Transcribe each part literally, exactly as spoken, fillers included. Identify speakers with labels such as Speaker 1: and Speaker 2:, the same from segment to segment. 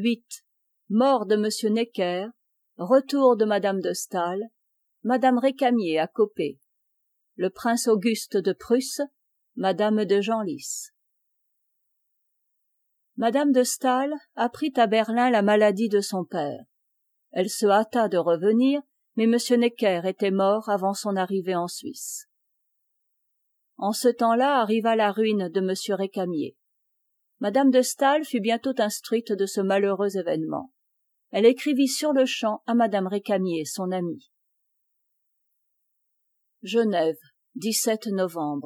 Speaker 1: huit. Mort de Monsieur Necker, retour de Madame de Staël, Madame Récamier à Coppet, le prince Auguste de Prusse, Madame de Genlis. Madame de Staël apprit à Berlin la maladie de son père. Elle se hâta de revenir, mais Monsieur Necker était mort avant son arrivée en Suisse. En ce temps-là arriva la ruine de Monsieur Récamier. Madame de Staël fut bientôt instruite de ce malheureux événement. Elle écrivit sur-le-champ à Madame Récamier, son amie. Genève, dix-sept novembre.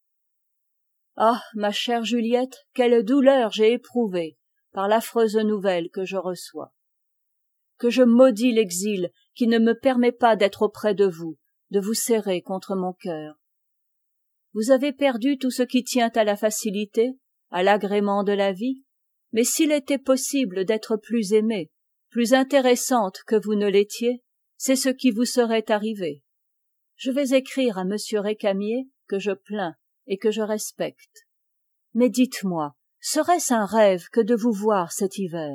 Speaker 1: Ah, ma chère Juliette, quelle douleur j'ai éprouvée par l'affreuse nouvelle que je reçois. Que je maudis l'exil qui ne me permet pas d'être auprès de vous, de vous serrer contre mon cœur. Vous avez perdu tout ce qui tient à la facilité, à l'agrément de la vie, mais s'il était possible d'être plus aimée, plus intéressante que vous ne l'étiez, c'est ce qui vous serait arrivé. Je vais écrire à Monsieur Récamier que je plains et que je respecte. Mais dites-moi, serait-ce un rêve que de vous voir cet hiver?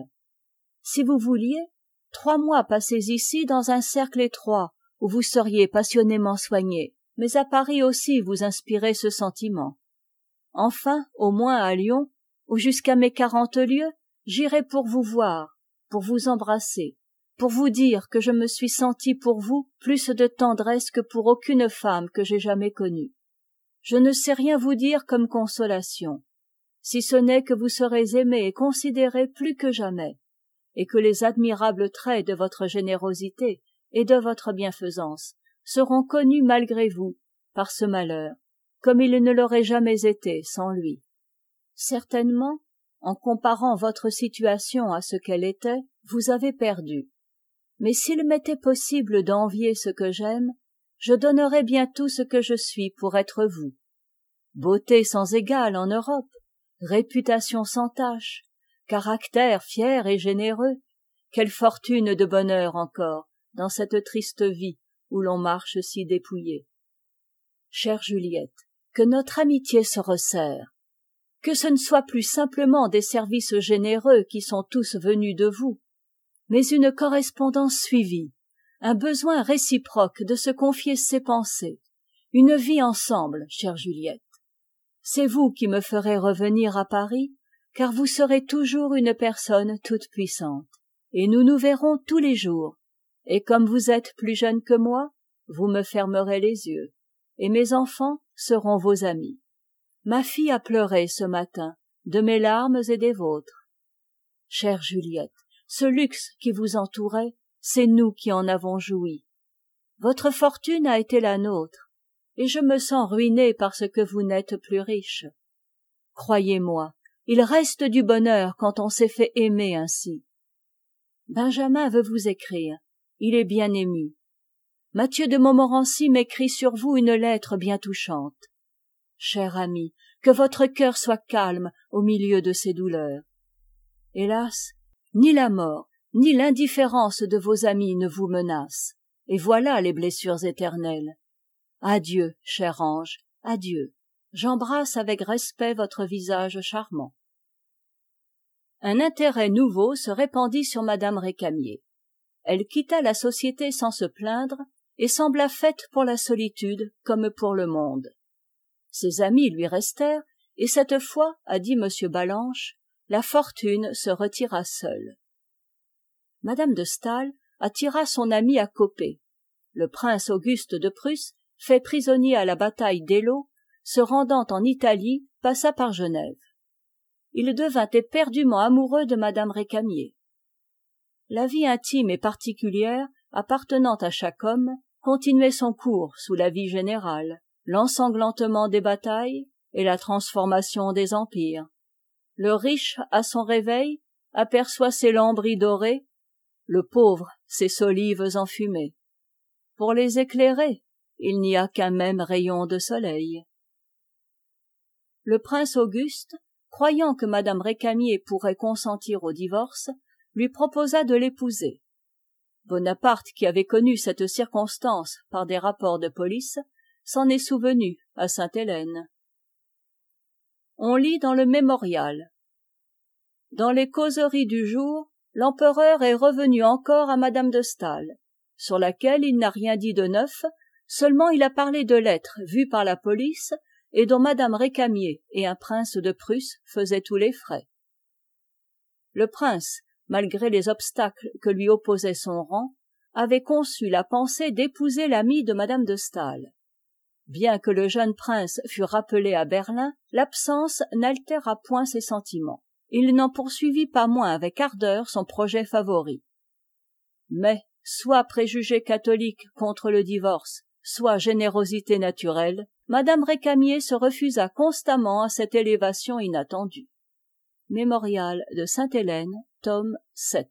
Speaker 1: Si vous vouliez, trois mois passés ici dans un cercle étroit où vous seriez passionnément soigné, mais à Paris aussi vous inspirez ce sentiment. Enfin, au moins à Lyon, où jusqu'à mes quarante lieues, j'irai pour vous voir, pour vous embrasser, pour vous dire que je me suis senti pour vous plus de tendresse que pour aucune femme que j'ai jamais connue. Je ne sais rien vous dire comme consolation, si ce n'est que vous serez aimé et considéré plus que jamais, et que les admirables traits de votre générosité et de votre bienfaisance seront connus malgré vous par ce malheur, comme il ne l'aurait jamais été sans lui. Certainement, en comparant votre situation à ce qu'elle était, vous avez perdu. Mais s'il m'était possible d'envier ce que j'aime, je donnerais bien tout ce que je suis pour être vous. Beauté sans égale en Europe, réputation sans tache, caractère fier et généreux, quelle fortune de bonheur encore dans cette triste vie où l'on marche si dépouillé. Chère Juliette, que notre amitié se resserre, que ce ne soit plus simplement des services généreux qui sont tous venus de vous, mais une correspondance suivie, un besoin réciproque de se confier ses pensées, une vie ensemble, chère Juliette. C'est vous qui me ferez revenir à Paris, car vous serez toujours une personne toute puissante, et nous nous verrons tous les jours, et comme vous êtes plus jeune que moi, vous me fermerez les yeux, et mes enfants seront vos amis. Ma fille a pleuré ce matin, de mes larmes et des vôtres. Chère Juliette, ce luxe qui vous entourait, c'est nous qui en avons joui. Votre fortune a été la nôtre, et je me sens ruinée parce que vous n'êtes plus riche. Croyez-moi, il reste du bonheur quand on s'est fait aimer ainsi. Benjamin veut vous écrire, il est bien ému. Mathieu de Montmorency m'écrit sur vous une lettre bien touchante. Cher ami, que votre cœur soit calme au milieu de ces douleurs. Hélas, ni la mort, ni l'indifférence de vos amis ne vous menacent, et voilà les blessures éternelles. Adieu, cher ange, adieu. J'embrasse avec respect votre visage charmant. Un intérêt nouveau se répandit sur Madame Récamier. Elle quitta la société sans se plaindre et sembla faite pour la solitude comme pour le monde. Ses amis lui restèrent, et cette fois, a dit Monsieur Ballanche, la fortune se retira seule. Madame de Staël attira son amie à Coppet. Le prince Auguste de Prusse, fait prisonnier à la bataille d'Eylau, se rendant en Italie, passa par Genève. Il devint éperdument amoureux de Madame Récamier. La vie intime et particulière, appartenant à chaque homme, continuait son cours sous la vie générale, l'ensanglantement des batailles et la transformation des empires. Le riche, à son réveil, aperçoit ses lambris dorés, le pauvre ses solives enfumées. Pour les éclairer, il n'y a qu'un même rayon de soleil. Le prince Auguste, croyant que Madame Récamier pourrait consentir au divorce, lui proposa de l'épouser. Bonaparte, qui avait connu cette circonstance par des rapports de police, s'en est souvenu à Sainte-Hélène. On lit dans le Mémorial. Dans les causeries du jour, l'empereur est revenu encore à madame de Staël, sur laquelle il n'a rien dit de neuf, seulement il a parlé de lettres vues par la police et dont madame Récamier et un prince de Prusse faisaient tous les frais. Le prince, malgré les obstacles que lui opposait son rang, avait conçu la pensée d'épouser l'amie de madame de Staël. Bien que le jeune prince fût rappelé à Berlin, l'absence n'altéra point ses sentiments. Il n'en poursuivit pas moins avec ardeur son projet favori. Mais, soit préjugé catholique contre le divorce, soit générosité naturelle, madame Récamier se refusa constamment à cette élévation inattendue. Mémorial de Sainte-Hélène, tome sept.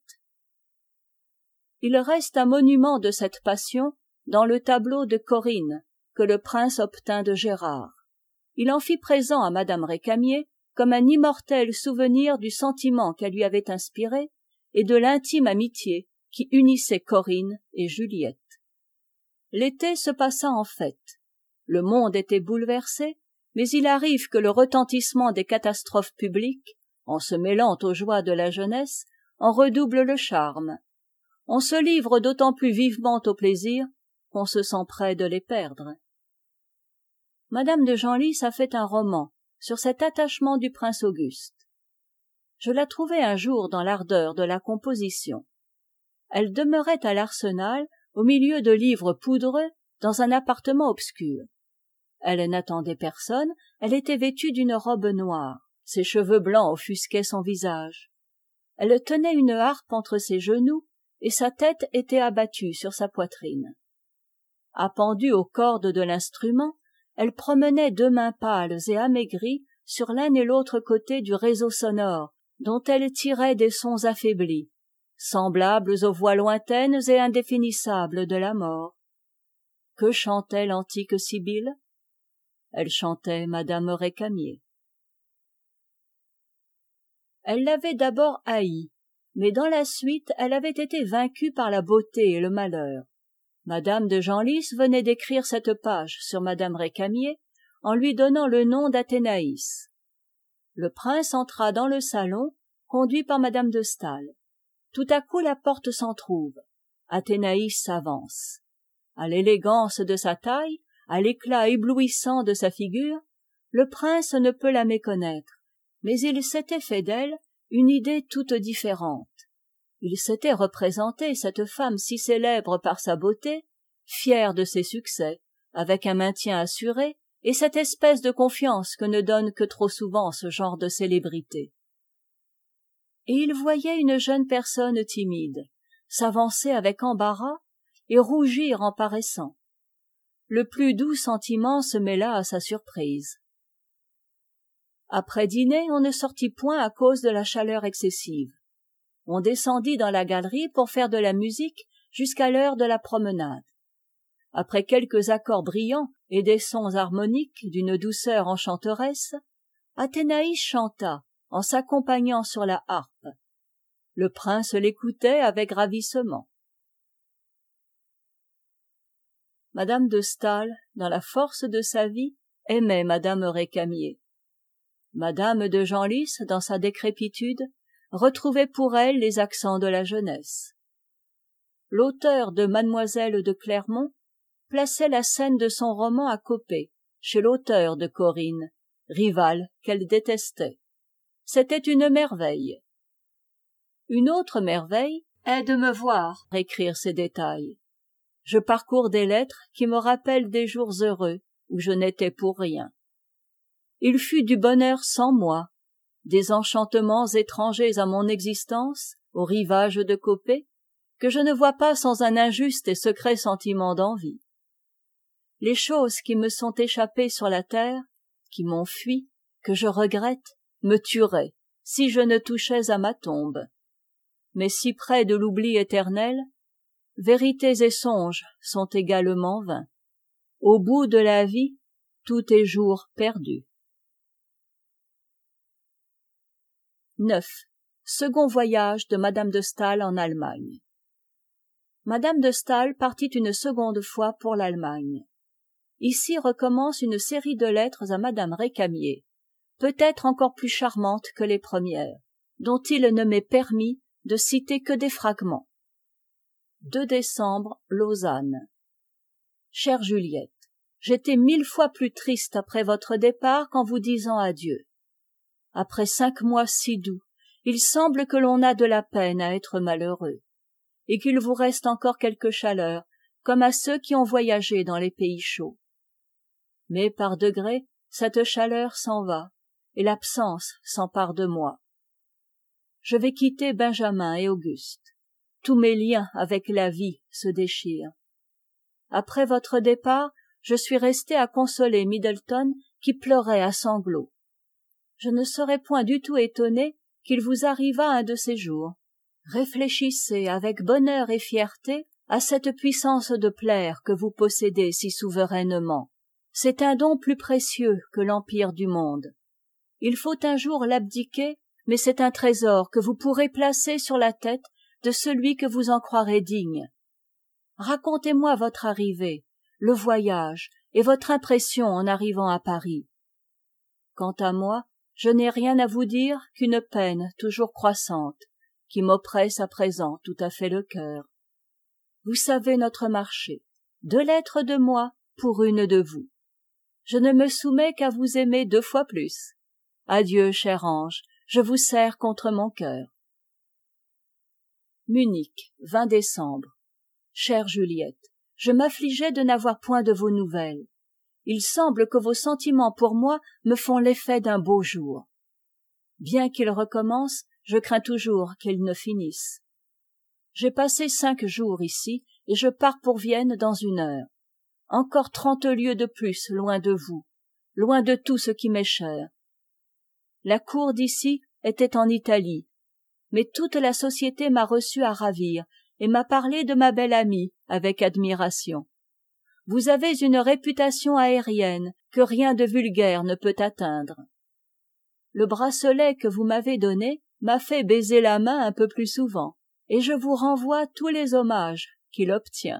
Speaker 1: Il reste un monument de cette passion dans le tableau de Corinne que le prince obtint de Gérard. Il en fit présent à madame Récamier comme un immortel souvenir du sentiment qu'elle lui avait inspiré et de l'intime amitié qui unissait Corinne et Juliette. L'été se passa en fête. Le monde était bouleversé, mais il arrive que le retentissement des catastrophes publiques, en se mêlant aux joies de la jeunesse, en redouble le charme. On se livre d'autant plus vivement au plaisir qu'on se sent près de les perdre. Madame de Genlis a fait un roman sur cet attachement du prince Auguste. Je la trouvai un jour dans l'ardeur de la composition. Elle demeurait à l'Arsenal, au milieu de livres poudreux, dans un appartement obscur. Elle n'attendait personne, elle était vêtue d'une robe noire, ses cheveux blancs offusquaient son visage. Elle tenait une harpe entre ses genoux, et sa tête était abattue sur sa poitrine. Appendue aux cordes de l'instrument, elle promenait deux mains pâles et amaigries sur l'un et l'autre côté du réseau sonore, dont elle tirait des sons affaiblis, semblables aux voix lointaines et indéfinissables de la mort. Que chantait l'antique Sibylle? Elle chantait madame Récamier. Elle l'avait d'abord haïe, mais dans la suite elle avait été vaincue par la beauté et le malheur. Madame de Genlis venait d'écrire cette page sur madame Récamier en lui donnant le nom d'Athénaïs. Le prince entra dans le salon, conduit par madame de Staël. Tout à coup la porte s'entr'ouvre. Athénaïs s'avance. À l'élégance de sa taille, à l'éclat éblouissant de sa figure, le prince ne peut la méconnaître, mais il s'était fait d'elle une idée toute différente. Il s'était représenté cette femme si célèbre par sa beauté, fière de ses succès, avec un maintien assuré, et cette espèce de confiance que ne donne que trop souvent ce genre de célébrité. Et il voyait une jeune personne timide s'avancer avec embarras et rougir en paraissant. Le plus doux sentiment se mêla à sa surprise. Après dîner, on ne sortit point à cause de la chaleur excessive. On descendit dans la galerie pour faire de la musique jusqu'à l'heure de la promenade. Après quelques accords brillants et des sons harmoniques d'une douceur enchanteresse, Athénaïs chanta en s'accompagnant sur la harpe. Le prince l'écoutait avec ravissement. Madame de Staël, dans la force de sa vie, aimait madame Récamier. Madame de Genlis, dans sa décrépitude, retrouvait pour elle les accents de la jeunesse. L'auteur de Mademoiselle de Clermont plaçait la scène de son roman à Coppet, chez l'auteur de Corinne, rival qu'elle détestait. C'était une merveille. Une autre merveille est de me voir écrire ces détails. Je parcours des lettres qui me rappellent des jours heureux où je n'étais pour rien. Il fut du bonheur sans moi, des enchantements étrangers à mon existence, au rivage de Coppet, que je ne vois pas sans un injuste et secret sentiment d'envie. Les choses qui me sont échappées sur la terre, qui m'ont fui, que je regrette, me tueraient, si je ne touchais à ma tombe. Mais si près de l'oubli éternel, vérités et songes sont également vains. Au bout de la vie, tout est jour perdu. neuf. Second voyage de madame de Staël en Allemagne. Madame de Staël partit une seconde fois pour l'Allemagne. Ici recommence une série de lettres à madame Récamier, peut-être encore plus charmantes que les premières, dont il ne m'est permis de citer que des fragments. deux décembre, Lausanne. Chère Juliette, j'étais mille fois plus triste après votre départ qu'en vous disant adieu. Après cinq mois si doux, il semble que l'on a de la peine à être malheureux, et qu'il vous reste encore quelque chaleur, comme à ceux qui ont voyagé dans les pays chauds. Mais par degrés, cette chaleur s'en va, et l'absence s'empare de moi. Je vais quitter Benjamin et Auguste. Tous mes liens avec la vie se déchirent. Après votre départ, je suis restée à consoler Middleton qui pleurait à sanglots. Je ne serais point du tout étonnée qu'il vous arrivât un de ces jours. Réfléchissez avec bonheur et fierté à cette puissance de plaire que vous possédez si souverainement. C'est un don plus précieux que l'empire du monde. Il faut un jour l'abdiquer, mais c'est un trésor que vous pourrez placer sur la tête de celui que vous en croirez digne. Racontez-moi votre arrivée, le voyage et votre impression en arrivant à Paris. Quant à moi, je n'ai rien à vous dire qu'une peine toujours croissante, qui m'oppresse à présent tout à fait le cœur. Vous savez notre marché, deux lettres de moi pour une de vous. Je ne me soumets qu'à vous aimer deux fois plus. Adieu, cher ange, je vous serre contre mon cœur. Munich, vingt décembre. Chère Juliette, je m'affligeais de n'avoir point de vos nouvelles. Il semble que vos sentiments pour moi me font l'effet d'un beau jour. Bien qu'ils recommencent, je crains toujours qu'ils ne finissent. J'ai passé cinq jours ici, et je pars pour Vienne dans une heure. Encore trente lieues de plus loin de vous, loin de tout ce qui m'est cher. La cour d'ici était en Italie, mais toute la société m'a reçu à ravir et m'a parlé de ma belle amie avec admiration. Vous avez une réputation aérienne que rien de vulgaire ne peut atteindre. Le bracelet que vous m'avez donné m'a fait baiser la main un peu plus souvent, et je vous renvoie tous les hommages qu'il obtient.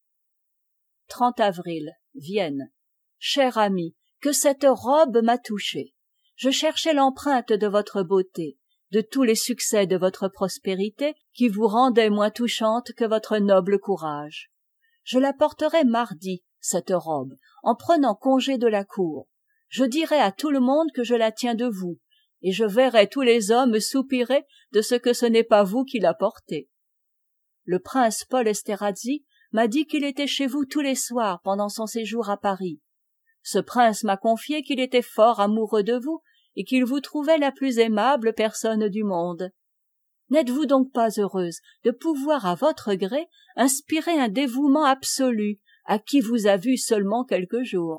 Speaker 1: trente avril, Vienne. Cher ami, que cette robe m'a touché. Je cherchais l'empreinte de votre beauté, de tous les succès de votre prospérité qui vous rendaient moins touchante que votre noble courage. Je la porterai mardi, cette robe, en prenant congé de la cour. Je dirai à tout le monde que je la tiens de vous, et je verrai tous les hommes soupirer de ce que ce n'est pas vous qui la portez. Le prince Paul Esterhazy m'a dit qu'il était chez vous tous les soirs pendant son séjour à Paris. Ce prince m'a confié qu'il était fort amoureux de vous et qu'il vous trouvait la plus aimable personne du monde. N'êtes-vous donc pas heureuse de pouvoir à votre gré inspirer un dévouement absolu à qui vous a vu seulement quelques jours?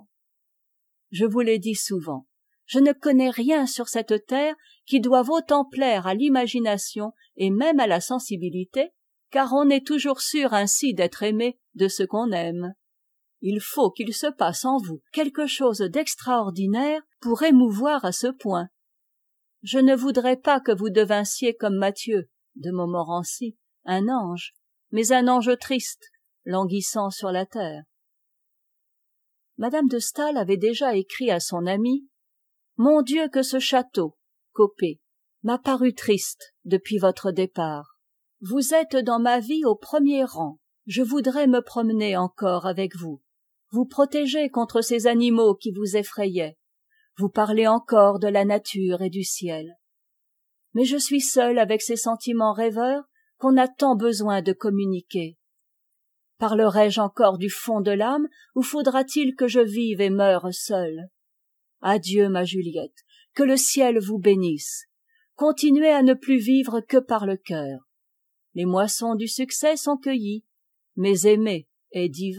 Speaker 1: Je vous l'ai dit souvent, je ne connais rien sur cette terre qui doive autant plaire à l'imagination et même à la sensibilité, car on est toujours sûr ainsi d'être aimé de ce qu'on aime. Il faut qu'il se passe en vous quelque chose d'extraordinaire pour émouvoir à ce point. Je ne voudrais pas que vous devinssiez comme Mathieu de Montmorency, un ange, mais un ange triste, languissant sur la terre. Madame de Staël avait déjà écrit à son amie « Mon Dieu, que ce château, Copé, m'a paru triste depuis votre départ. Vous êtes dans ma vie au premier rang. Je voudrais me promener encore avec vous, vous protéger contre ces animaux qui vous effrayaient, vous parler encore de la nature et du ciel. Mais je suis seule avec ces sentiments rêveurs qu'on a tant besoin de communiquer. Parlerai-je encore du fond de l'âme ou faudra-t-il que je vive et meure seule? Adieu, ma Juliette, que le ciel vous bénisse. Continuez à ne plus vivre que par le cœur. Les moissons du succès sont cueillies, mais aimer est divin. »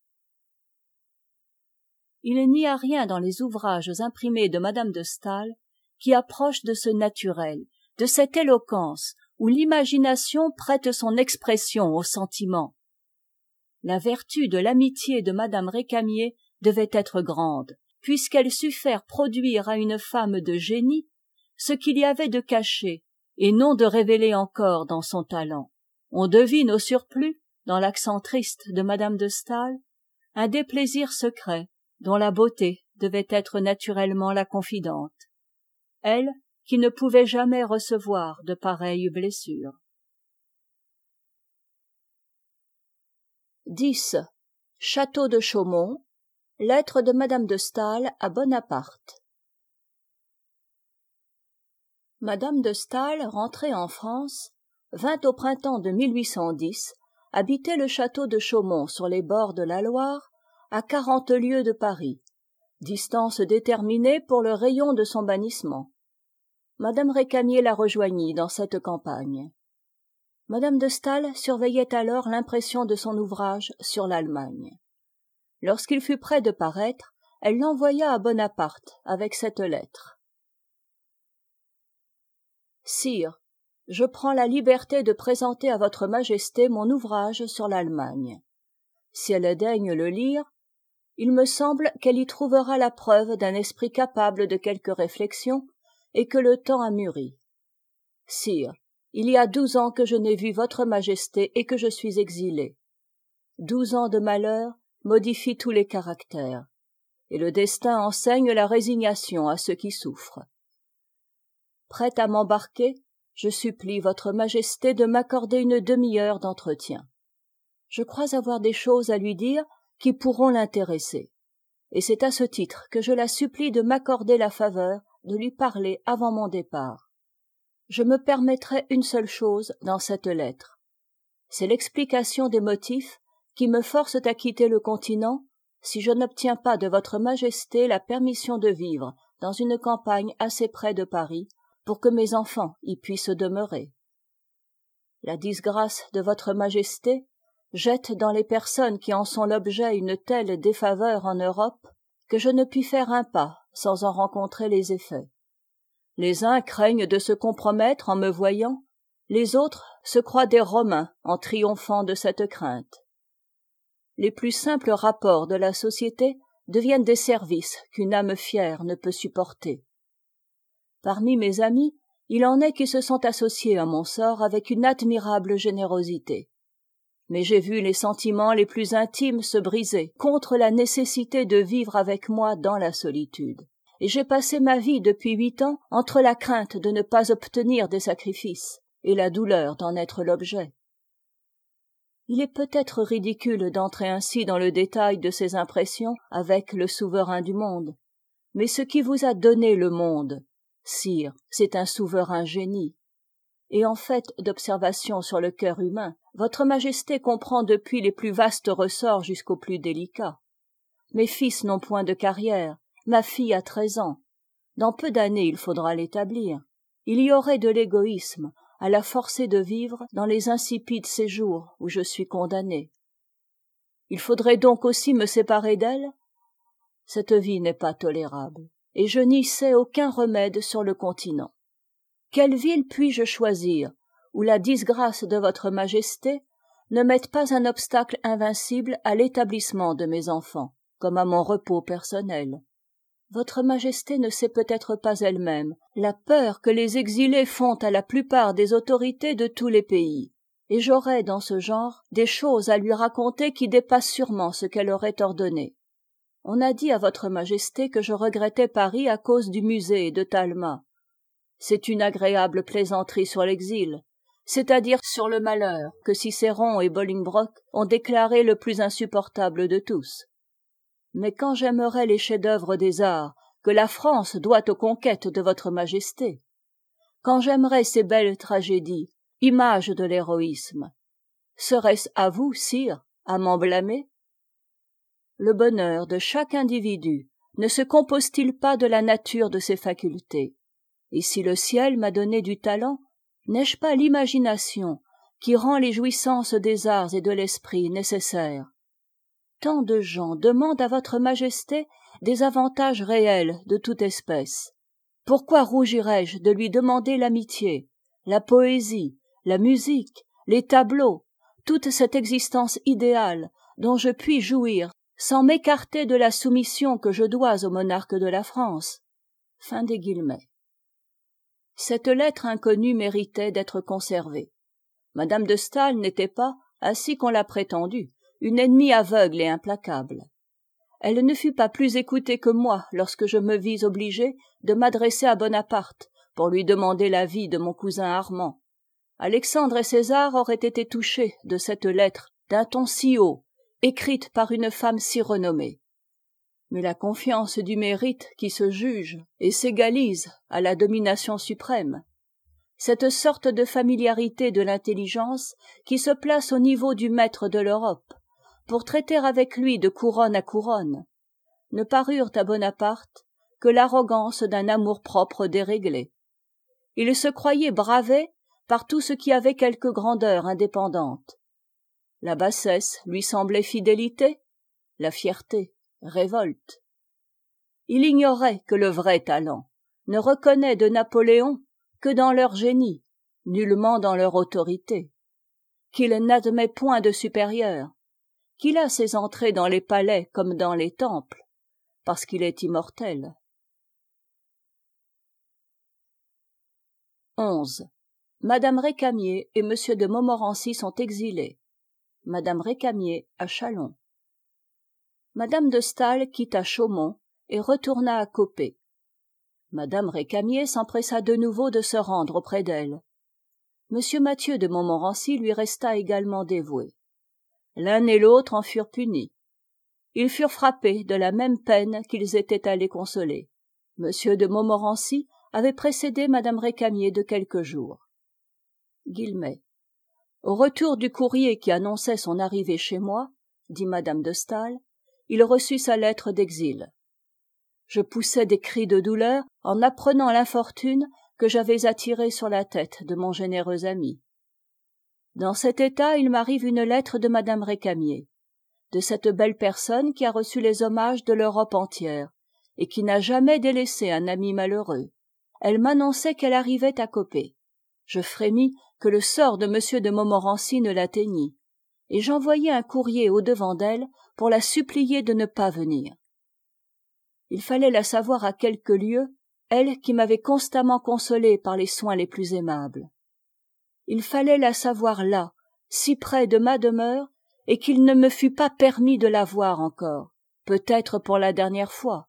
Speaker 1: Il n'y a rien dans les ouvrages imprimés de Madame de Staël qui approche de ce naturel, de cette éloquence où l'imagination prête son expression au sentiment. La vertu de l'amitié de Madame Récamier devait être grande, puisqu'elle sut faire produire à une femme de génie ce qu'il y avait de caché et non de révélé encore dans son talent. On devine au surplus, dans l'accent triste de Madame de Staël, un déplaisir secret dont la beauté devait être naturellement la confidente. Elle, qui ne pouvait jamais recevoir de pareilles blessures. dix. Château de Chaumont. Lettre de Madame de Staël à Bonaparte. Madame de Staël, rentrée en France, vint au printemps de mille huit cent dix habiter le château de Chaumont sur les bords de la Loire, à quarante lieues de Paris, distance déterminée pour le rayon de son bannissement. Madame Récamier la rejoignit dans cette campagne. Madame de Staël surveillait alors l'impression de son ouvrage sur l'Allemagne. Lorsqu'il fut près de paraître, elle l'envoya à Bonaparte avec cette lettre. Sire, je prends la liberté de présenter à votre majesté mon ouvrage sur l'Allemagne. Si elle daigne le lire, il me semble qu'elle y trouvera la preuve d'un esprit capable de quelque réflexion et que le temps a mûri. Sire, il y a douze ans que je n'ai vu votre majesté et que je suis exilé. Douze ans de malheur modifient tous les caractères, et le destin enseigne la résignation à ceux qui souffrent. Prête à m'embarquer, je supplie votre majesté de m'accorder une demi-heure d'entretien. Je crois avoir des choses à lui dire qui pourront l'intéresser, et c'est à ce titre que je la supplie de m'accorder la faveur de lui parler avant mon départ. Je me permettrai une seule chose dans cette lettre. C'est l'explication des motifs qui me forcent à quitter le continent si je n'obtiens pas de votre majesté la permission de vivre dans une campagne assez près de Paris pour que mes enfants y puissent demeurer. La disgrâce de votre majesté jette dans les personnes qui en sont l'objet une telle défaveur en Europe que je ne puis faire un pas sans en rencontrer les effets. Les uns craignent de se compromettre en me voyant, les autres se croient des Romains en triomphant de cette crainte. Les plus simples rapports de la société deviennent des services qu'une âme fière ne peut supporter. Parmi mes amis, il en est qui se sont associés à mon sort avec une admirable générosité. Mais j'ai vu les sentiments les plus intimes se briser contre la nécessité de vivre avec moi dans la solitude. Et j'ai passé ma vie depuis huit ans entre la crainte de ne pas obtenir des sacrifices et la douleur d'en être l'objet. Il est peut-être ridicule d'entrer ainsi dans le détail de ces impressions avec le souverain du monde, mais ce qui vous a donné le monde, sire, c'est un souverain génie. Et en fait d'observation sur le cœur humain, votre majesté comprend depuis les plus vastes ressorts jusqu'aux plus délicats. Mes fils n'ont point de carrière, ma fille a treize ans. Dans peu d'années il faudra l'établir. Il y aurait de l'égoïsme à la forcer de vivre dans les insipides séjours où je suis condamné. Il faudrait donc aussi me séparer d'elle? Cette vie n'est pas tolérable, et je n'y sais aucun remède sur le continent. Quelle ville puis-je choisir où la disgrâce de votre majesté ne mette pas un obstacle invincible à l'établissement de mes enfants, comme à mon repos personnel? Votre majesté ne sait peut-être pas elle-même la peur que les exilés font à la plupart des autorités de tous les pays, et j'aurais dans ce genre des choses à lui raconter qui dépassent sûrement ce qu'elle aurait ordonné. On a dit à votre majesté que je regrettais Paris à cause du musée de Talma. C'est une agréable plaisanterie sur l'exil, c'est-à-dire sur le malheur que Cicéron et Bolingbroke ont déclaré le plus insupportable de tous. Mais quand j'aimerais les chefs-d'œuvre des arts que la France doit aux conquêtes de votre majesté, quand j'aimerais ces belles tragédies, images de l'héroïsme, serait-ce à vous, sire, à m'en blâmer? Le bonheur de chaque individu ne se compose-t-il pas de la nature de ses facultés? Et si le ciel m'a donné du talent, n'ai-je pas l'imagination qui rend les jouissances des arts et de l'esprit nécessaires? Tant de gens demandent à votre majesté des avantages réels de toute espèce. Pourquoi rougirais-je de lui demander l'amitié, la poésie, la musique, les tableaux, toute cette existence idéale dont je puis jouir sans m'écarter de la soumission que je dois au monarque de la France? Fin des guillemets. Cette lettre inconnue méritait d'être conservée. Madame de Staël n'était pas, ainsi qu'on l'a prétendu, une ennemie aveugle et implacable. Elle ne fut pas plus écoutée que moi lorsque je me vis obligé de m'adresser à Bonaparte pour lui demander l'avis de mon cousin Armand. Alexandre et César auraient été touchés de cette lettre d'un ton si haut écrite par une femme si renommée. Mais la confiance du mérite qui se juge et s'égalise à la domination suprême, cette sorte de familiarité de l'intelligence qui se place au niveau du maître de l'Europe pour traiter avec lui de couronne à couronne, ne parurent à Bonaparte que l'arrogance d'un amour-propre déréglé. Il se croyait bravé par tout ce qui avait quelque grandeur indépendante. La bassesse lui semblait fidélité, la fierté révolte. Il ignorait que le vrai talent ne reconnaît de Napoléon que dans leur génie, nullement dans leur autorité, qu'il n'admet point de supérieur, qu'il a ses entrées dans les palais comme dans les temples, parce qu'il est immortel. onze. Madame Récamier et Monsieur de Montmorency sont exilés. Madame Récamier à Châlons. Madame de Staël quitta Chaumont et retourna à Coppet. Madame Récamier s'empressa de nouveau de se rendre auprès d'elle. Monsieur Mathieu de Montmorency lui resta également dévoué. L'un et l'autre en furent punis. Ils furent frappés de la même peine qu'ils étaient allés consoler. Monsieur de Montmorency avait précédé Madame Récamier de quelques jours. Guillemets. Au retour du courrier qui annonçait son arrivée chez moi, dit Madame de Staël, il reçut sa lettre d'exil. Je poussais des cris de douleur en apprenant l'infortune que j'avais attirée sur la tête de mon généreux ami. Dans cet état, il m'arrive une lettre de Madame Récamier, de cette belle personne qui a reçu les hommages de l'Europe entière et qui n'a jamais délaissé un ami malheureux. Elle m'annonçait qu'elle arrivait à Coppet. Je frémis que le sort de Monsieur de Montmorency ne l'atteignît, et j'envoyai un courrier au-devant d'elle pour la supplier de ne pas venir. Il fallait la savoir à quelques lieues, elle qui m'avait constamment consolé par les soins les plus aimables. Il fallait la savoir là, si près de ma demeure, et qu'il ne me fût pas permis de la voir encore, peut-être pour la dernière fois.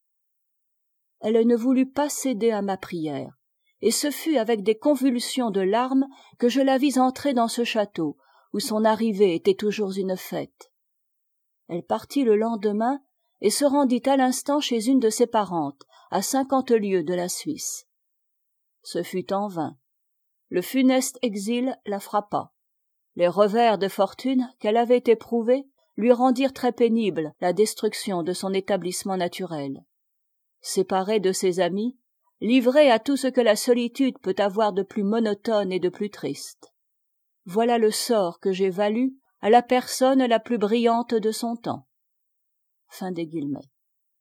Speaker 1: Elle ne voulut pas céder à ma prière, et ce fut avec des convulsions de larmes que je la vis entrer dans ce château, où son arrivée était toujours une fête. Elle partit le lendemain et se rendit à l'instant chez une de ses parentes, à cinquante lieues de la Suisse. Ce fut en vain. Le funeste exil la frappa. Les revers de fortune qu'elle avait éprouvés lui rendirent très pénible la destruction de son établissement naturel. Séparée de ses amis, livrée à tout ce que la solitude peut avoir de plus monotone et de plus triste. Voilà le sort que j'ai valu à la personne la plus brillante de son temps. Fin des guillemets.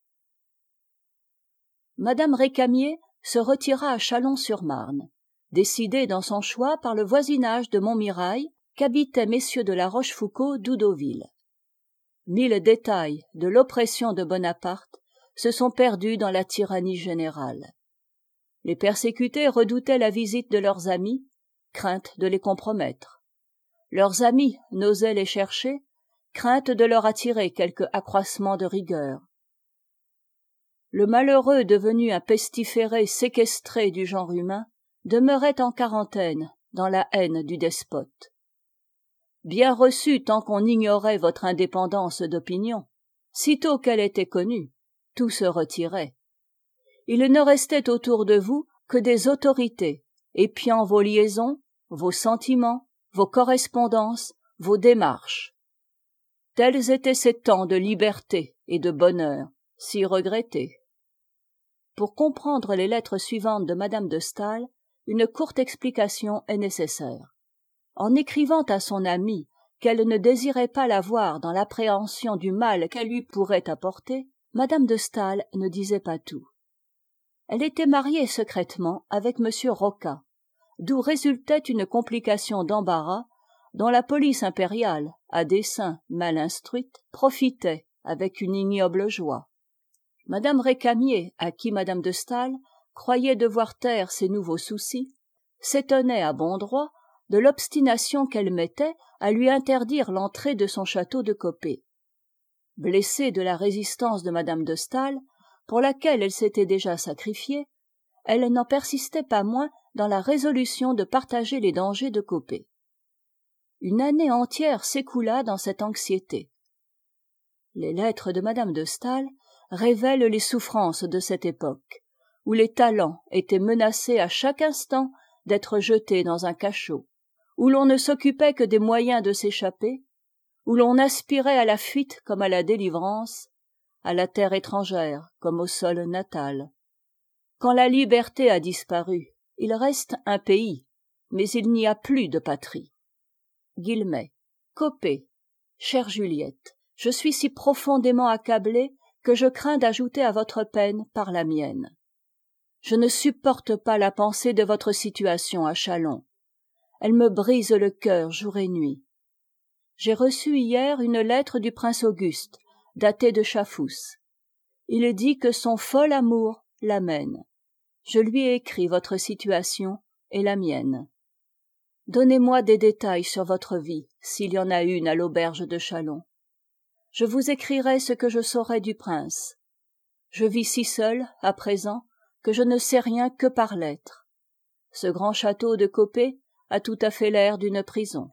Speaker 1: Madame Récamier se retira à Châlons-sur-Marne, décidée dans son choix par le voisinage de Montmirail qu'habitaient messieurs de la Rochefoucauld d'Oudoville. Mille détails de l'oppression de Bonaparte se sont perdus dans la tyrannie générale. Les persécutés redoutaient la visite de leurs amis, crainte de les compromettre. Leurs amis n'osaient les chercher, crainte de leur attirer quelque accroissement de rigueur. Le malheureux devenu un pestiféré séquestré du genre humain demeurait en quarantaine dans la haine du despote. Bien reçu tant qu'on ignorait votre indépendance d'opinion, sitôt qu'elle était connue, tout se retirait. Il ne restait autour de vous que des autorités, épiant vos liaisons, vos sentiments, vos correspondances, vos démarches. Tels étaient ces temps de liberté et de bonheur, si regrettés. Pour comprendre les lettres suivantes de Madame de Staël, une courte explication est nécessaire. En écrivant à son amie qu'elle ne désirait pas la voir dans l'appréhension du mal qu'elle lui pourrait apporter, Madame de Staël ne disait pas tout. Elle était mariée secrètement avec Monsieur Roca, d'où résultait une complication d'embarras dont la police impériale, à dessein mal instruite, profitait avec une ignoble joie. Madame Récamier, à qui Madame de Staël croyait devoir taire ses nouveaux soucis, s'étonnait à bon droit de l'obstination qu'elle mettait à lui interdire l'entrée de son château de Coppet. Blessée de la résistance de Madame de Staël, pour laquelle elle s'était déjà sacrifiée, elle n'en persistait pas moins dans la résolution de partager les dangers de Coppet. Une année entière s'écoula dans cette anxiété. Les lettres de madame de Staël révèlent les souffrances de cette époque, où les talents étaient menacés à chaque instant d'être jetés dans un cachot, où l'on ne s'occupait que des moyens de s'échapper, où l'on aspirait à la fuite comme à la délivrance, à la terre étrangère comme au sol natal. Quand la liberté a disparu, il reste un pays, mais il n'y a plus de patrie. Guillemets. Copé. Chère Juliette, je suis si profondément accablé que je crains d'ajouter à votre peine par la mienne. Je ne supporte pas la pensée de votre situation à Châlons. Elle me brise le cœur jour et nuit. J'ai reçu hier une lettre du prince Auguste, datée de Chafoust. Il dit que son fol amour l'amène. Je lui ai écrit votre situation et la mienne. Donnez-moi des détails sur votre vie, s'il y en a une à l'auberge de Châlons. Je vous écrirai ce que je saurai du prince. Je vis si seul, à présent, que je ne sais rien que par lettres. Ce grand château de Copé a tout à fait l'air d'une prison.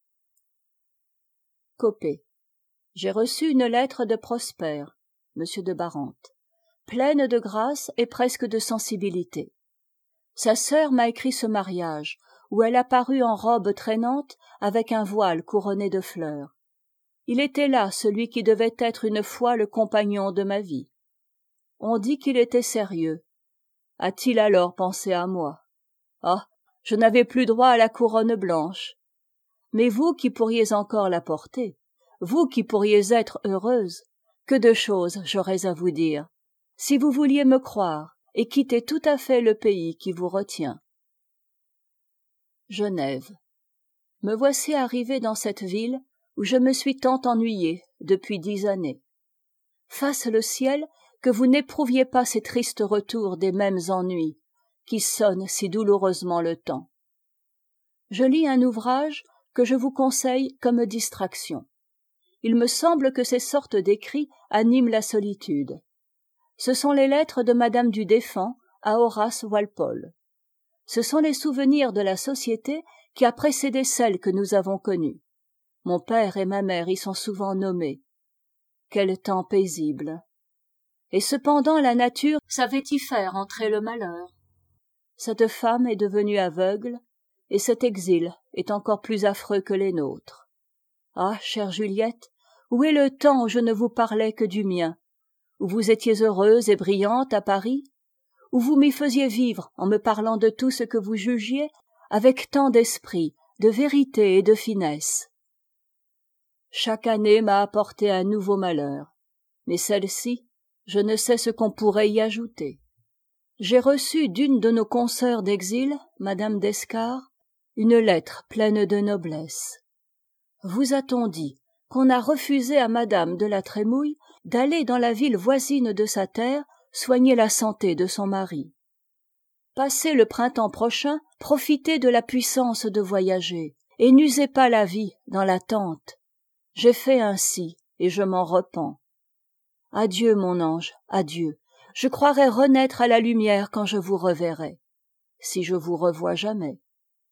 Speaker 1: Copé. J'ai reçu une lettre de Prosper, monsieur de Barante, pleine de grâce et presque de sensibilité. Sa sœur m'a écrit ce mariage, où elle apparut en robe traînante avec un voile couronné de fleurs. Il était là celui qui devait être une fois le compagnon de ma vie. On dit qu'il était sérieux. A-t-il alors pensé à moi? Ah, je n'avais plus droit à la couronne blanche. Mais vous qui pourriez encore la porter, vous qui pourriez être heureuse, que de choses j'aurais à vous dire, si vous vouliez me croire et quitter tout à fait le pays qui vous retient. Genève. Me voici arrivé dans cette ville où je me suis tant ennuyé depuis dix années. Fasse le ciel que vous n'éprouviez pas ces tristes retours des mêmes ennuis qui sonnent si douloureusement le temps. Je lis un ouvrage que je vous conseille comme distraction. Il me semble que ces sortes d'écrits animent la solitude. Ce sont les lettres de madame du Deffand à Horace Walpole. Ce sont les souvenirs de la société qui a précédé celle que nous avons connue. Mon père et ma mère y sont souvent nommés. Quel temps paisible! Et cependant la nature savait y faire entrer le malheur. Cette femme est devenue aveugle, et cet exil est encore plus affreux que les nôtres. Ah, chère Juliette, où est le temps où je ne vous parlais que du mien, où vous étiez heureuse et brillante à Paris, où vous m'y faisiez vivre en me parlant de tout ce que vous jugiez avec tant d'esprit, de vérité et de finesse. Chaque année m'a apporté un nouveau malheur, mais celle-ci, je ne sais ce qu'on pourrait y ajouter. J'ai reçu d'une de nos consoeurs d'exil, madame d'Escars, une lettre pleine de noblesse. Vous a-t-on dit qu'on a refusé à madame de la Trémouille d'aller dans la ville voisine de sa terre soigner la santé de son mari? Passez le printemps prochain, profitez de la puissance de voyager, et n'usez pas la vie dans l'attente. J'ai fait ainsi, et je m'en repens. Adieu, mon ange, adieu. Je croirai renaître à la lumière quand je vous reverrai, si je vous revois jamais.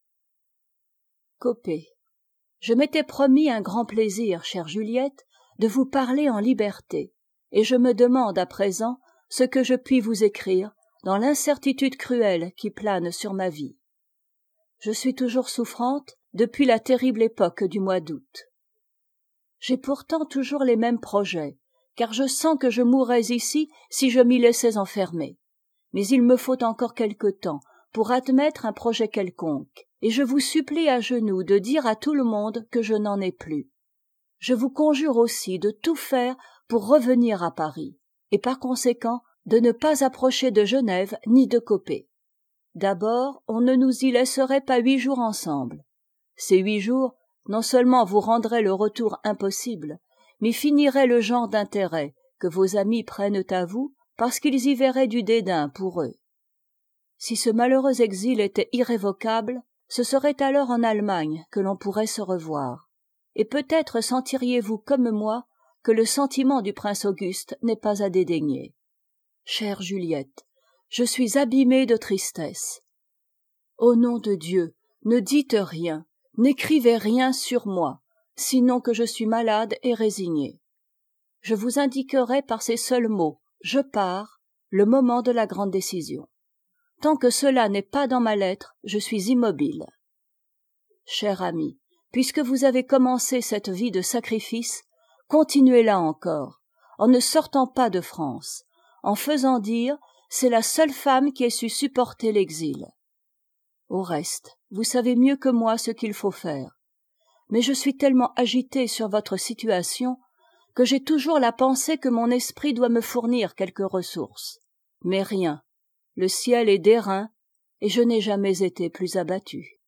Speaker 1: Copé. Je m'étais promis un grand plaisir, chère Juliette, de vous parler en liberté, et je me demande à présent ce que je puis vous écrire dans l'incertitude cruelle qui plane sur ma vie. Je suis toujours souffrante depuis la terrible époque du mois d'août. J'ai pourtant toujours les mêmes projets, car je sens que je mourrais ici si je m'y laissais enfermer. Mais il me faut encore quelque temps pour admettre un projet quelconque, et je vous supplie à genoux de dire à tout le monde que je n'en ai plus. Je vous conjure aussi de tout faire pour revenir à Paris, et par conséquent de ne pas approcher de Genève ni de Copé. D'abord, on ne nous y laisserait pas huit jours ensemble. Ces huit jours, non seulement vous rendraient le retour impossible, mais finiraient le genre d'intérêt que vos amis prennent à vous parce qu'ils y verraient du dédain pour eux. Si ce malheureux exil était irrévocable, ce serait alors en Allemagne que l'on pourrait se revoir. Et peut-être sentiriez-vous comme moi que le sentiment du prince Auguste n'est pas à dédaigner. Chère Juliette, je suis abîmée de tristesse. Au nom de Dieu, ne dites rien, n'écrivez rien sur moi, sinon que je suis malade et résignée. je vous indiquerai par ces seuls mots « je pars » le moment de la grande décision. Tant que cela n'est pas dans ma lettre, je suis immobile. Cher ami, puisque vous avez commencé cette vie de sacrifice, continuez-la encore, en ne sortant pas de France, en faisant dire « c'est la seule femme qui ait su supporter l'exil ». Au reste, vous savez mieux que moi ce qu'il faut faire. Mais je suis tellement agité sur votre situation que j'ai toujours la pensée que mon esprit doit me fournir quelques ressources. Mais rien, le ciel est d'airain, et je n'ai jamais été plus abattu.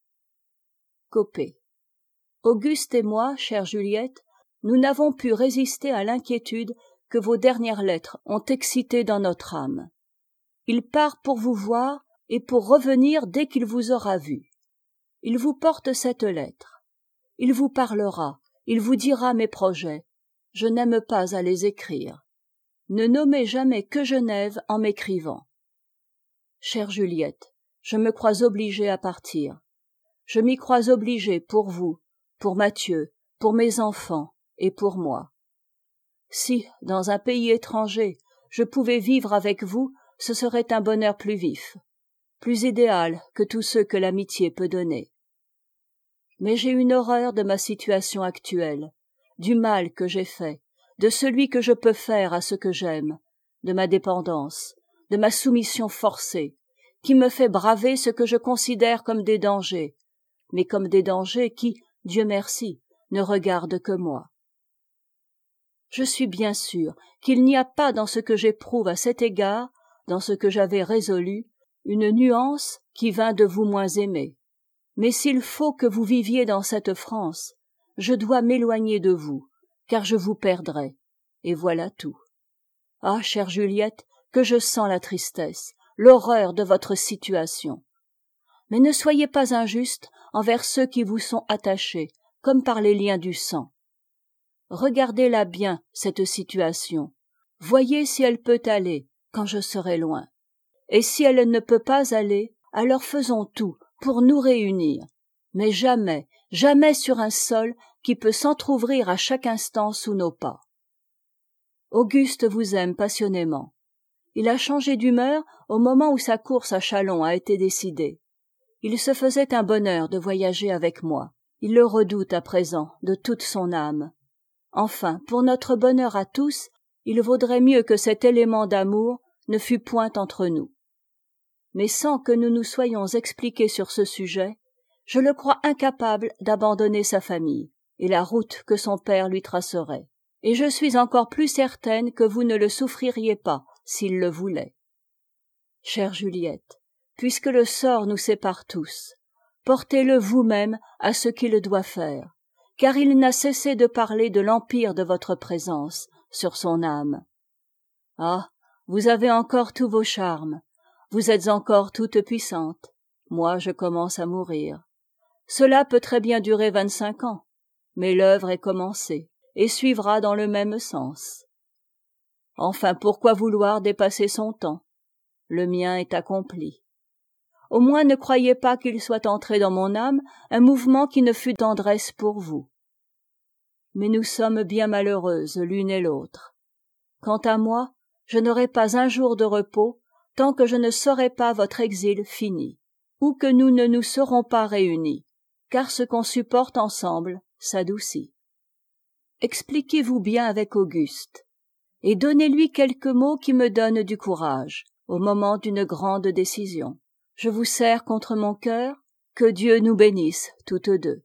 Speaker 1: Copé. Auguste et moi, chère Juliette, nous n'avons pu résister à l'inquiétude que vos dernières lettres ont excitée dans notre âme. Il part pour vous voir et pour revenir dès qu'il vous aura vu. Il vous porte cette lettre. Il vous parlera, il vous dira mes projets. Je n'aime pas à les écrire. Ne nommez jamais que Genève en m'écrivant. Chère Juliette, je me crois obligée à partir. Je m'y crois obligée pour vous, pour Mathieu, pour mes enfants et pour moi. Si, dans un pays étranger, je pouvais vivre avec vous, ce serait un bonheur plus vif, plus idéal que tous ceux que l'amitié peut donner. Mais j'ai une horreur de ma situation actuelle, du mal que j'ai fait, de celui que je peux faire à ce que j'aime, de ma dépendance, de ma soumission forcée, qui me fait braver ce que je considère comme des dangers, mais comme des dangers qui, Dieu merci, ne regardent que moi. Je suis bien sûre qu'il n'y a pas dans ce que j'éprouve à cet égard, dans ce que j'avais résolu, une nuance qui vînt de vous moins aimer. Mais s'il faut que vous viviez dans cette France, je dois m'éloigner de vous, car je vous perdrai, et voilà tout. Ah, chère Juliette, que je sens la tristesse, l'horreur de votre situation. Mais ne soyez pas injuste envers ceux qui vous sont attachés, comme par les liens du sang. Regardez-la bien, cette situation. Voyez si elle peut aller, quand je serai loin. Et si elle ne peut pas aller, alors faisons tout pour nous réunir. Mais jamais, jamais sur un sol qui peut s'entr'ouvrir à chaque instant sous nos pas. Auguste vous aime passionnément. Il a changé d'humeur au moment où sa course à Châlons a été décidée. Il se faisait un bonheur de voyager avec moi. Il le redoute à présent de toute son âme. Enfin, pour notre bonheur à tous, il vaudrait mieux que cet élément d'amour ne fût point entre nous. Mais sans que nous nous soyons expliqués sur ce sujet, je le crois incapable d'abandonner sa famille et la route que son père lui tracerait. Et je suis encore plus certaine que vous ne le souffririez pas s'il le voulait. Chère Juliette, puisque le sort nous sépare tous, portez-le vous-même à ce qu'il doit faire, car il n'a cessé de parler de l'empire de votre présence sur son âme. Ah, vous avez encore tous vos charmes, vous êtes encore toute puissante. Moi, je commence à mourir. Cela peut très bien durer vingt-cinq ans, mais l'œuvre est commencée et suivra dans le même sens. Enfin, pourquoi vouloir dépasser son temps? Le mien est accompli. Au moins ne croyez pas qu'il soit entré dans mon âme un mouvement qui ne fût tendresse pour vous. Mais nous sommes bien malheureuses l'une et l'autre. Quant à moi, je n'aurai pas un jour de repos tant que je ne saurai pas votre exil fini, ou que nous ne nous serons pas réunis, car ce qu'on supporte ensemble s'adoucit. Expliquez-vous bien avec Auguste, et donnez-lui quelques mots qui me donnent du courage au moment d'une grande décision. Je vous serre contre mon cœur, que Dieu nous bénisse toutes deux.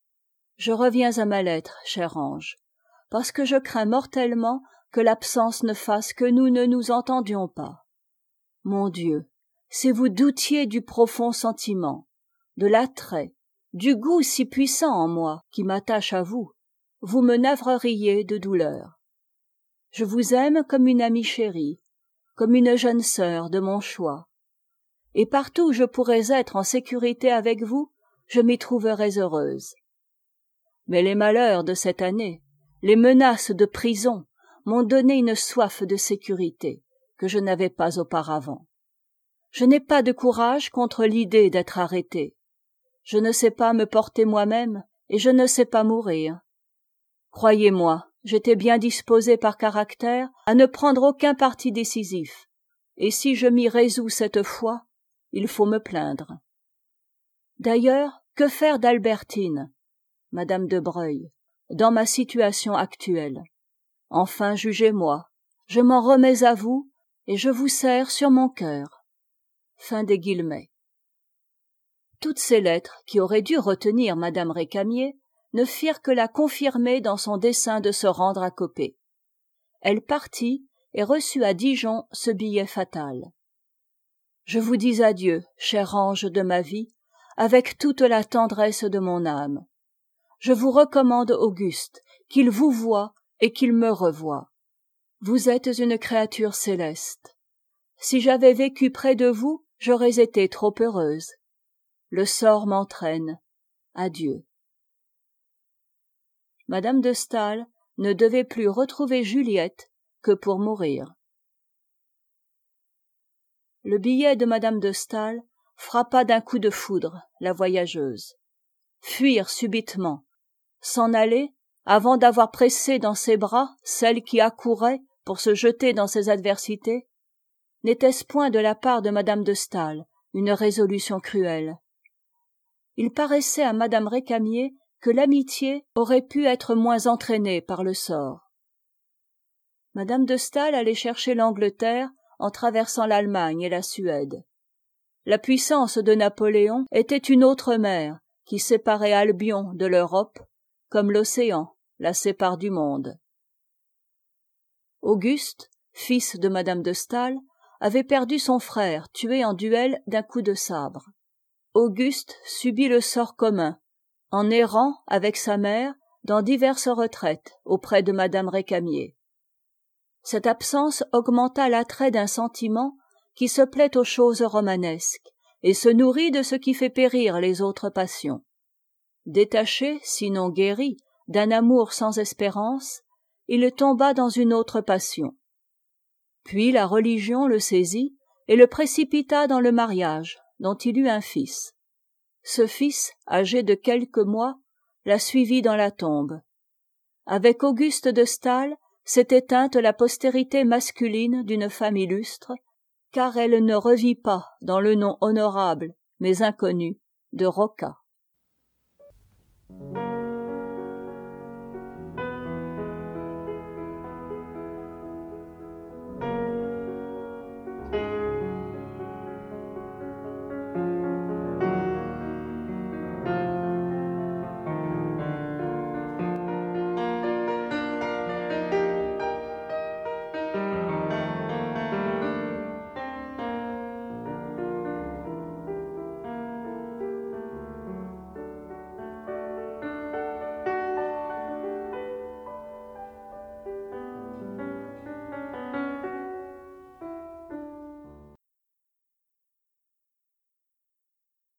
Speaker 1: Je reviens à ma lettre, cher ange, parce que je crains mortellement que l'absence ne fasse que nous ne nous entendions pas. Mon Dieu, si vous doutiez du profond sentiment, de l'attrait, du goût si puissant en moi qui m'attache à vous, vous me navreriez de douleur. Je vous aime comme une amie chérie, comme une jeune sœur de mon choix. Et partout où je pourrais être en sécurité avec vous, je m'y trouverais heureuse. Mais les malheurs de cette année, les menaces de prison, m'ont donné une soif de sécurité que je n'avais pas auparavant. Je n'ai pas de courage contre l'idée d'être arrêtée. Je ne sais pas me porter moi-même et je ne sais pas mourir. Croyez-moi, j'étais bien disposé par caractère à ne prendre aucun parti décisif, et si je m'y résous cette fois, il faut me plaindre. D'ailleurs, que faire d'Albertine, madame de Breuil, dans ma situation actuelle? Enfin, jugez-moi, je m'en remets à vous, et je vous serre sur mon cœur. Fin des guillemets. Toutes ces lettres, qui auraient dû retenir madame Récamier, ne firent que la confirmer dans son dessein de se rendre à Coppet. Elle partit et reçut à Dijon ce billet fatal. Je vous dis adieu, cher ange de ma vie, avec toute la tendresse de mon âme. Je vous recommande Auguste, qu'il vous voie et qu'il me revoie. Vous êtes une créature céleste. Si j'avais vécu près de vous, j'aurais été trop heureuse. Le sort m'entraîne. Adieu. Madame de Staël ne devait plus retrouver Juliette que pour mourir. Le billet de madame de Staël frappa d'un coup de foudre la voyageuse. Fuir subitement, s'en aller avant d'avoir pressé dans ses bras celle qui accourait pour se jeter dans ses adversités, n'était-ce point de la part de madame de Staël une résolution cruelle? Il paraissait à madame Récamier que l'amitié aurait pu être moins entraînée par le sort. Madame de Staël allait chercher l'Angleterre en traversant l'Allemagne et la Suède. La puissance de Napoléon était une autre mer qui séparait Albion de l'Europe, comme l'océan la sépare du monde. Auguste, fils de madame de Staël, avait perdu son frère tué en duel d'un coup de sabre. Auguste subit le sort commun, en errant avec sa mère dans diverses retraites auprès de madame Récamier. Cette absence augmenta l'attrait d'un sentiment qui se plaît aux choses romanesques et se nourrit de ce qui fait périr les autres passions. Détaché, sinon guéri, d'un amour sans espérance, il tomba dans une autre passion. Puis la religion le saisit et le précipita dans le mariage, dont il eut un fils. Ce fils, âgé de quelques mois, la suivit dans la tombe. Avec Auguste de Staël s'est éteinte la postérité masculine d'une femme illustre, car elle ne revit pas dans le nom honorable, mais inconnu, de Rocca.